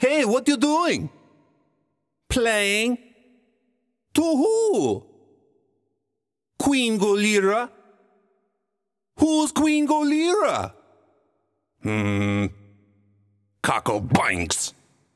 Hey, what you doing? Playing? To who? Queen Golira? Who's Queen Golira? Coco Banks.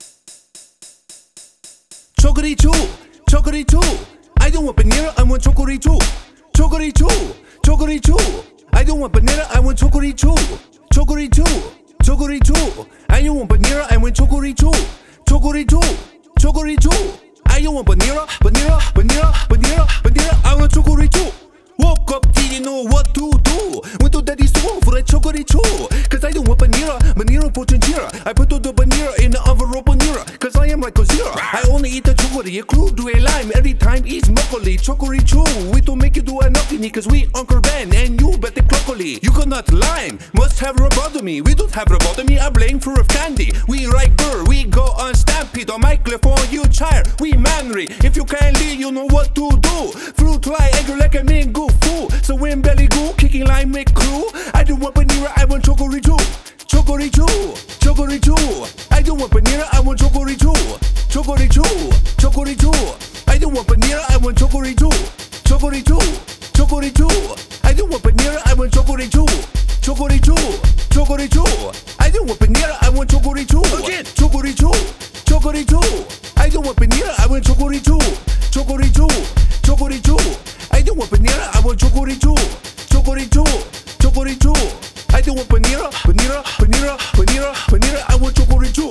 Chocory choo, chocory choo. I don't want panera, I want chocory choo. Chocory choo, chocory choo. I don't want panera, I want chocory choo. Chocory choo, chocory choo. I don't want panera, I want chocory choo. Chocory choo, chocory choo. I don't want panera, panera, panera, panera, panera. I want chocory choo. Woke up, didn't know what to do. Went to daddy's store for a chocory choo. Cause I don't want panera, panera for chinchilla. I put all the panera in the envelope panera. Cause I am like Godzilla. I only eat the chocory, a crude to a lime. Every time eats broccoli, chocory choo. We don't make you do a nothing cause we Uncle Ben and you bet the crocoli. You cannot lime, must have robotomy. We don't have robotomy, I blame for a candy. We like burr, we go on stampede. On microphone, you chair, we manry. If you can't lead, you know what to do. Fruit fly, egg like a mango fool. So when belly go, kicking lime make crew. I don't want panera, I want chocory choo. Chocory choo, chocory choo. I don't want panera, I want chocory choo. Chocory choo, chocory choo. I don't want panera, I want chocory choo. Chocory choo, chocory choo. I don't want panera, I want chocory choo. Chocory choo, chocory choo. I don't want panera, I want chocory choo. Again, chocory choo, chocory choo. I don't want panera, I want chocory choo. Chocory choo, chocory choo. I don't want panera, I want chocory choo. Chocory choo, chocory choo. I don't want panera, panera, panera, panera, panera. I want chocory choo.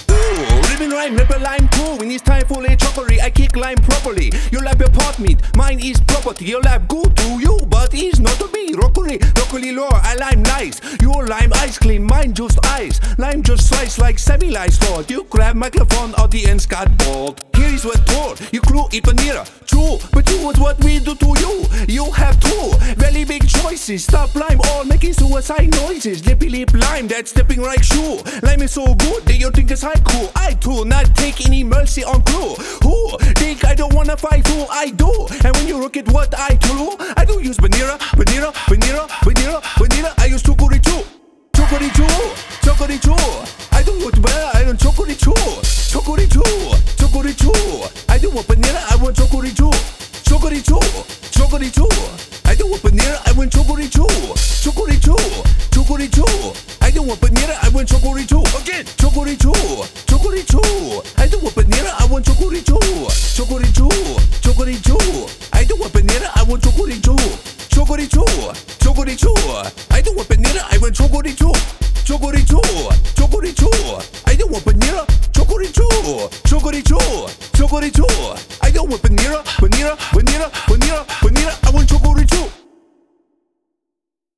Ooh, ribbon rhyme, ripple lime cool. When it's time for a chocory, I kick lime properly. Your lab your pot meat, mine is property. Your lab good to you, but it's not to me. Broccoli, broccoli lore, I lime nice. Your lime ice cream, mine just ice. Lime just slice like semi-lice thought. You grab microphone, audience got bored. Here is what told, you crew eat panera. True, but you was what we do to you. You have two very big choices. Stop lime all making suicide noises. Lippy lip lime, that's stepping like shoe. Lime is so good that you think it's haiku. I too not take any mercy on crew. Who think I don't wanna fight? Who I do? And when you look at what I do, I do use panera, panera, panera, panera, panera. I use chocory choo. Chocory choo, chocory choo. I don't want panera, I want chocory choo. Chocory choo, chocory choo. I don't want panera, I want chocory choo. Chocory choo, chocory choo. I don't want panera, I want chocory choo. Chocory choo, chocory choo. I don't want panera, I want chocory choo. Again, chocory choo, chocory choo. I don't want panera, I want chocory choo. Chocory choo, chocory choo. I don't want panera, I want chocory choo. Chocory choo, chocory choo. I don't want panera, I want chocory choo. Chocory choo, chocory choo. I don't want panera, chocory choo. Chocory choo, chocory choo. I don't want panera, panera.